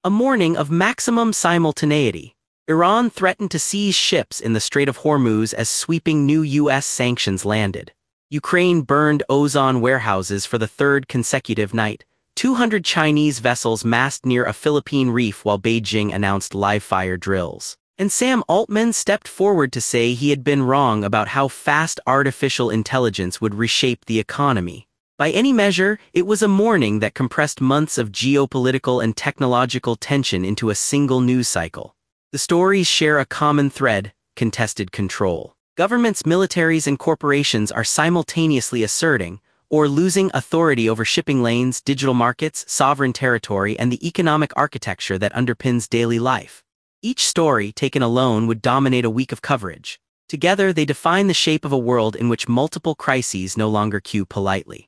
A morning of maximum simultaneity. Iran threatened to seize ships in the Strait of Hormuz as sweeping new U.S. sanctions landed. Ukraine burned ozone warehouses for the third consecutive night. 200 Chinese vessels massed near a Philippine reef while Beijing announced live-fire drills. And Sam Altman stepped forward to say he had been wrong about how fast artificial intelligence would reshape the economy. By any measure, it was a morning that compressed months of geopolitical and technological tension into a single news cycle. The stories share a common thread: contested control. Governments, militaries, and corporations are simultaneously asserting or losing authority over shipping lanes, digital markets, sovereign territory, and the economic architecture that underpins daily life. Each story, taken alone, would dominate a week of coverage. Together, they define the shape of a world in which multiple crises no longer queue politely.